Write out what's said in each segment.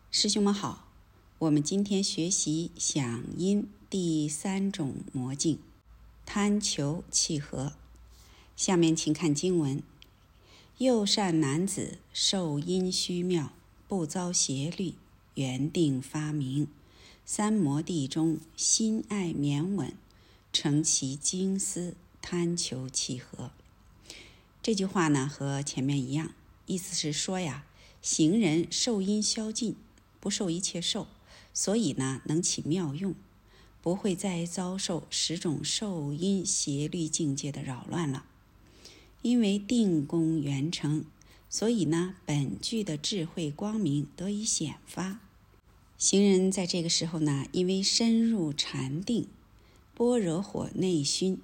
师兄们好，我们今天学习响音第3种魔境，贪求契合。下面请看经文：右善男子受阴虚妙，不遭邪律，原定发明，三摩地中心爱绵稳，成其精思，贪求契合。这句话呢和前面一样，意思是说呀，行人受阴消尽，不受一切受，所以呢能起妙用，不会再遭受10种受阴邪律境界的扰乱了。因为定功圆成，所以呢本具的智慧光明得以显发。行人在这个时候呢，因为深入禅定，般若火内熏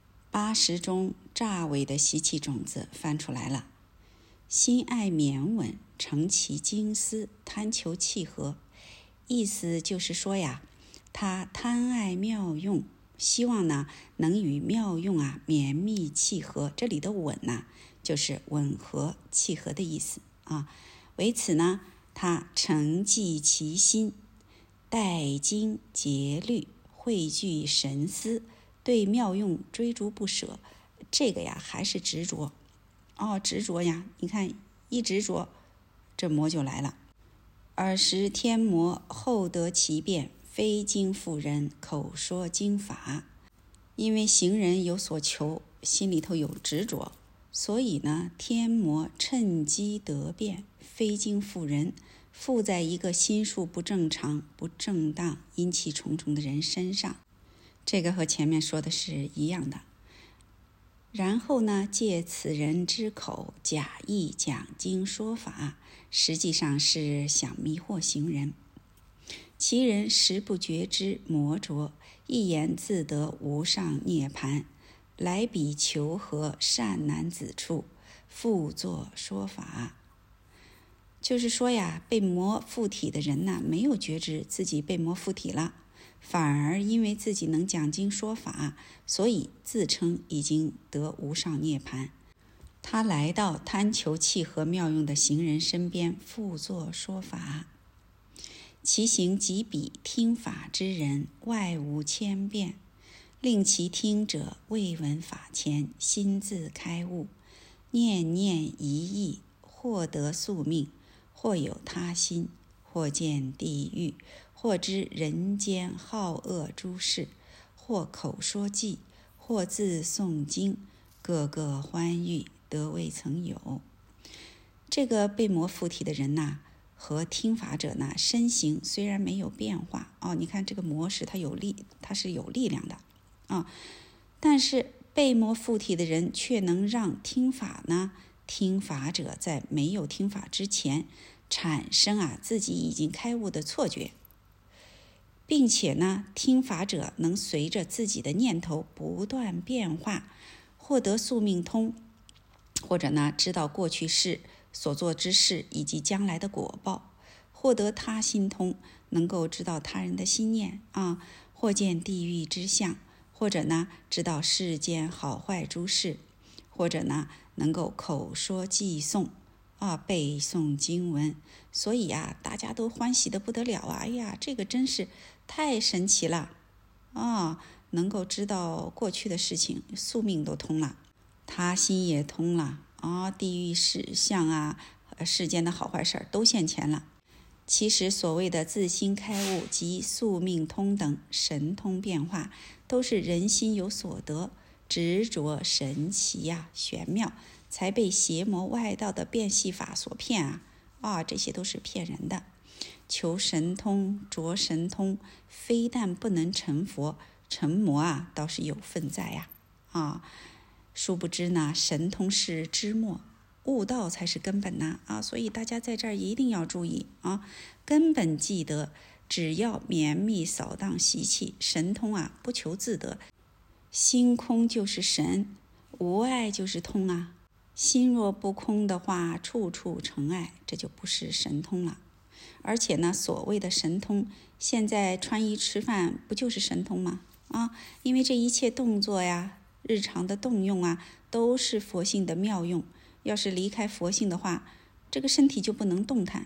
，80中乍伪的习气种子翻出来了，心爱绵稳，成其精思，贪求契合。意思就是说呀，他贪爱妙用，希望呢能与妙用绵密契合。这里的稳就是吻合契合的意思啊。为此呢，他承继其心，待精竭虑，汇聚神思，对妙用追逐不舍。这个还是执着执着你看一执着，这魔就来了。尔时天魔后得其变，非经妇人，口说经法。因为行人有所求，心里头有执着，所以呢天魔趁机得变，非经妇人，附在一个心术不正常、不正当、阴气重重的人身上。这个和前面说的是一样的。然后呢，借此人之口假意讲经说法，实际上是想迷惑行人。其人实不觉知魔着，一言自得无上涅槃，来彼求合善男子处，复作说法。就是说呀，被魔附体的人没有觉知自己被魔附体了，反而因为自己能讲经说法，所以自称已经得无上涅槃。他来到贪求契合妙用的行人身边，复作说法。其行即彼听法之人，外无千变，令其听者未闻法前，心自开悟，念念一意，或得宿命，或有他心，或见地狱，或知人间好恶诸事，或口说偈，或自诵经，个个欢愉，得未曾有。这个被魔附体的人和听法者身形虽然没有变化你看这个魔使它是有力量的但是被魔附体的人却能让听法者在没有听法之前产生自己已经开悟的错觉，并且听法者能随着自己的念头不断变化，获得宿命通，或者知道过去世所做之事以及将来的果报，获得他心通，能够知道他人的心念或见地狱之相，或者知道世间好坏诸事，或者能够口说偈诵背诵经文。所以大家都欢喜得不得了哎呀，这个真是太神奇了能够知道过去的事情，宿命都通了，他心也通了地狱事相世间的好坏事都现前了。其实所谓的自心开悟及宿命通等神通变化，都是人心有所得，执着神奇玄妙，才被邪魔外道的变戏法所骗这些都是骗人的。求神通着神通，非但不能成佛，成魔倒是有份在殊不知神通是枝末，悟道才是根本所以大家在这儿一定要注意根本记得，只要绵密扫荡习气，神通不求自得，心空就是神，无爱就是通心若不空的话，处处成爱，这就不是神通了。而且所谓的神通，现在穿衣吃饭不就是神通吗因为这一切动作日常的动用都是佛性的妙用，要是离开佛性的话，这个身体就不能动弹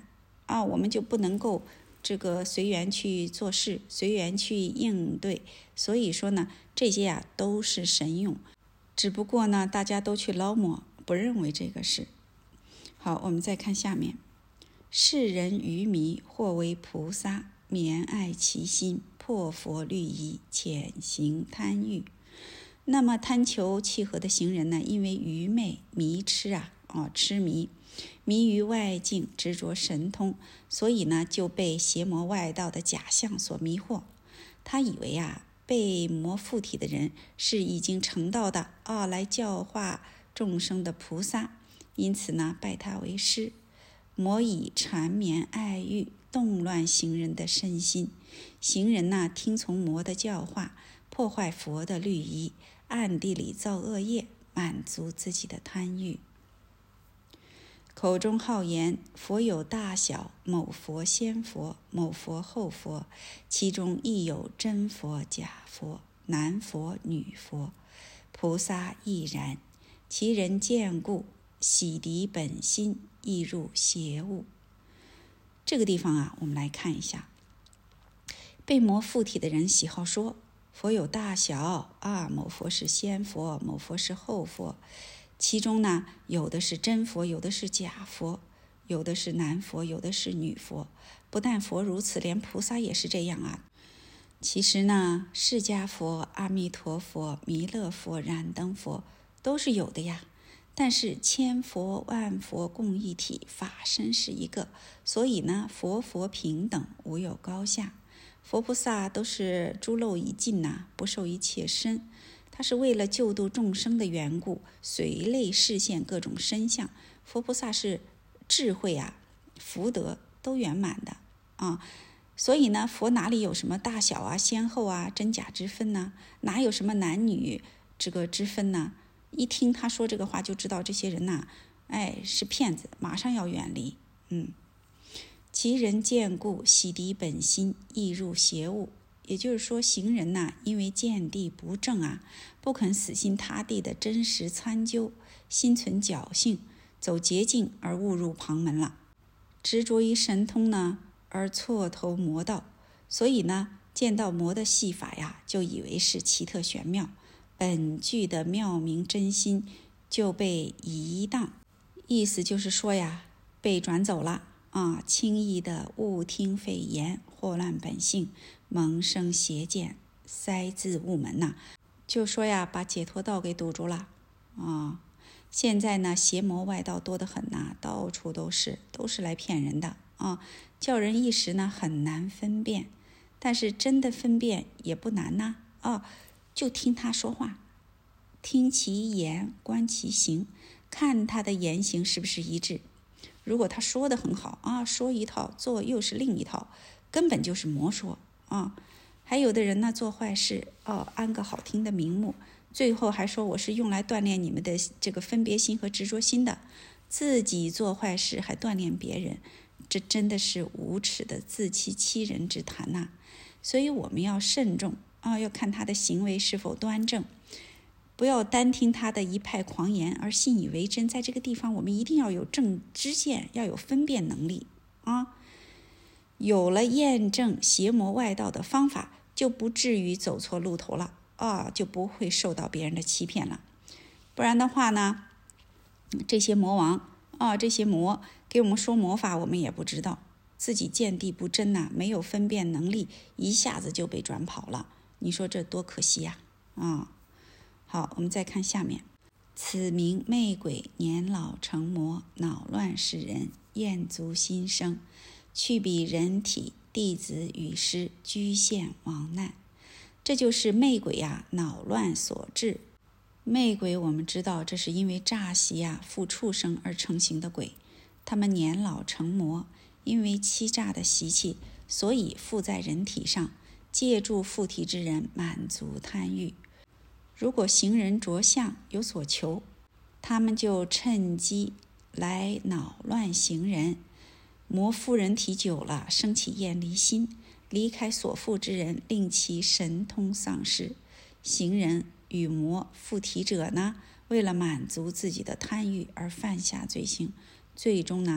啊，我们就不能够这个随缘去做事，随缘去应对。所以说呢，这些呀都是神用，只不过呢大家都去捞摸，不认为这个是。好，我们再看下面，世人愚迷，或为菩萨，绵爱其心，破佛律仪，潜行贪欲。那么贪求契合的行人呢，因为愚昧迷痴痴迷于外境，执着神通，所以呢就被邪魔外道的假象所迷惑。他以为被魔附体的人是已经成道的来教化众生的菩萨，因此呢拜他为师。魔以缠绵爱欲动乱行人的身心，行人听从魔的教化，破坏佛的律仪，暗地里造恶业，满足自己的贪欲。口中好言佛有大小，某佛先佛，某佛后佛，其中亦有真佛假佛，男佛女佛，菩萨亦然。其人见故，洗涤本心，亦入邪物。这个地方我们来看一下，被魔附体的人喜好说佛有大小某佛是先佛，某佛是后佛，其中呢有的是真佛，有的是假佛，有的是男佛，有的是女佛。不但佛如此，连菩萨也是这样其实呢，释迦佛、阿弥陀佛、弥勒佛、燃灯佛都是有的呀。但是千佛万佛共一体，法身是一个，所以呢佛平等，无有高下。佛菩萨都是诸漏已尽不受一切身，他是为了救度众生的缘故，随类示现各种身相。佛菩萨是智慧福德都圆满的所以呢，佛哪里有什么大小先后真假之分呢？哪有什么男女这个之分呢？一听他说这个话，就知道这些人是骗子，马上要远离。其人见故，洗涤本心，亦入邪物。也就是说，行人因为见地不正不肯死心塌地的真实参究，心存侥幸，走捷径而误入旁门了。执着于神通呢，而错投魔道，所以呢，见到魔的戏法就以为是奇特玄妙，本具的妙明真心就被移荡。意思就是说被转走了轻易的误听非言，祸乱本性，萌生邪见，塞自误门就说把解脱道给堵住了现在呢，邪魔外道多得很到处都是来骗人的叫人一时呢很难分辨。但是真的分辨也不难就听他说话，听其言，观其行，看他的言行是不是一致。如果他说得很好说一套，做又是另一套，根本就是魔说还有的人呢做坏事安个好听的名目，最后还说我是用来锻炼你们的这个分别心和执着心的，自己做坏事还锻炼别人，这真的是无耻的自欺欺人之谈所以我们要慎重要看他的行为是否端正，不要单听他的一派狂言而信以为真。在这个地方我们一定要有正知见，要有分辨能力有了验证邪魔外道的方法，就不至于走错路头了就不会受到别人的欺骗了。不然的话呢，这些魔王这些魔给我们说魔法，我们也不知道，自己见地不真没有分辨能力，一下子就被转跑了。你说这多可惜好，我们再看下面，此名魅鬼，年老成魔，恼乱世人，厌足心生，去彼人体，弟子与师，居陷亡难。这就是魅鬼恼乱所致。魅鬼我们知道，这是因为诈习附畜生而成形的鬼，他们年老成魔，因为欺诈的习气，所以附在人体上，借助附体之人满足贪欲。如果行人着相有所求，他们就趁机来恼乱行人。魔附人体久了，生起厌离心，离开所附之人，令其神通丧失。行人与魔附体者呢，为了满足自己的贪欲而犯下罪行，最终呢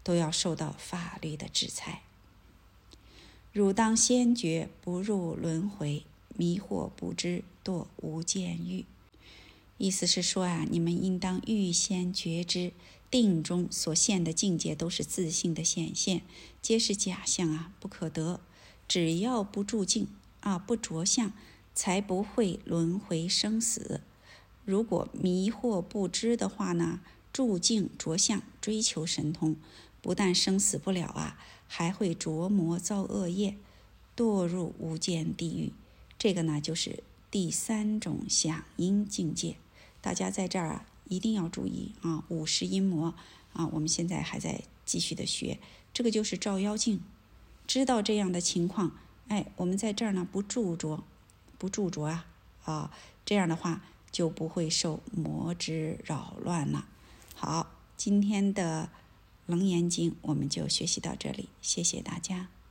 都要受到法律的制裁。汝当先觉，不入轮回，迷惑不知，堕无间狱。意思是说啊，你们应当预先觉知，定中所现的境界都是自性的显现，皆是假象啊，不可得。只要不住境啊，不着相，才不会轮回生死。如果迷惑不知的话呢，住境着相，追求神通，不但生死不了啊，还会着魔造恶业，堕入无间地狱。这个呢，就是第3种响应境界。大家在这儿啊，一定要注意啊，50阴魔啊，我们现在还在继续的学，这个就是照妖镜。知道这样的情况，我们在这儿呢不驻着啊，这样的话就不会受魔之扰乱了。好，今天的楞严经我们就学习到这里，谢谢大家。